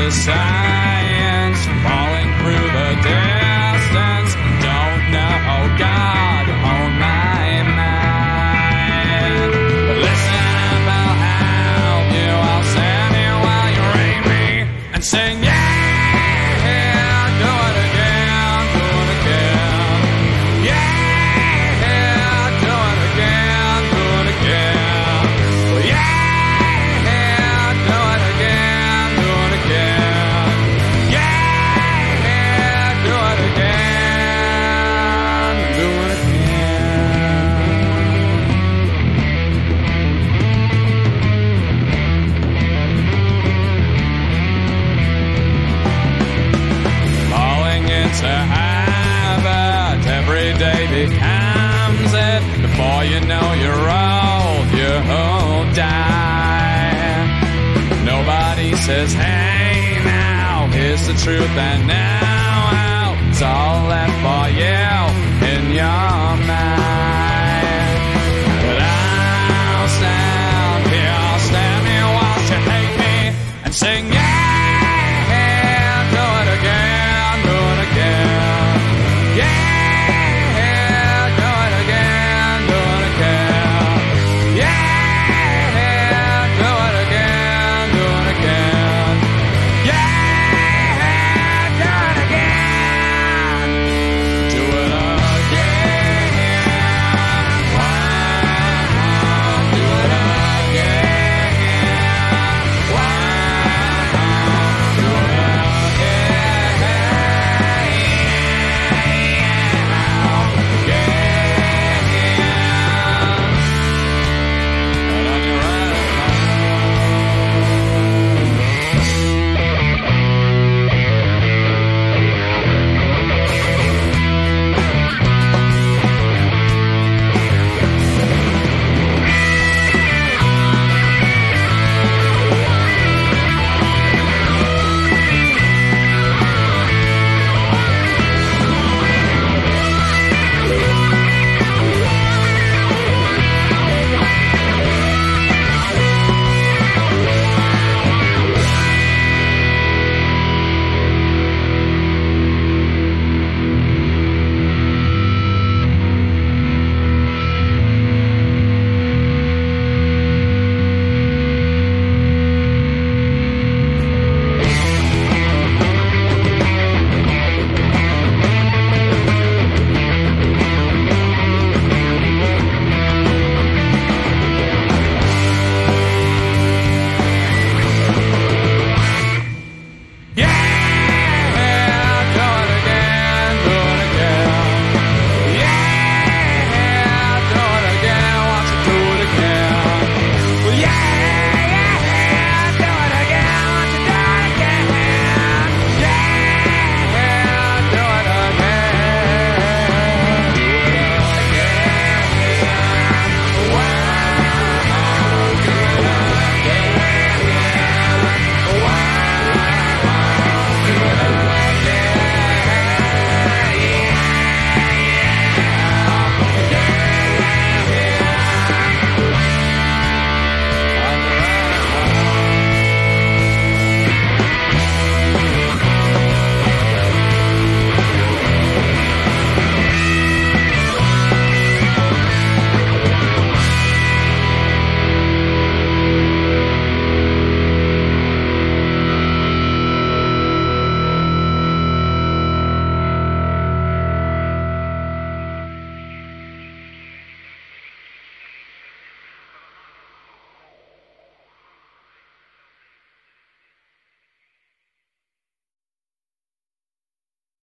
the science, falling through the distance. Don't know God on my mind. But listen up, I'll help you. I'll stand here while you rain me and sing, yeah, do it again, do it again. Yeah, do it again, do it again. Well, yeah. To habit, every day becomes it. Before you know you're old, you'll die. Nobody says, hey now, here's the truth, and now it's all left for you.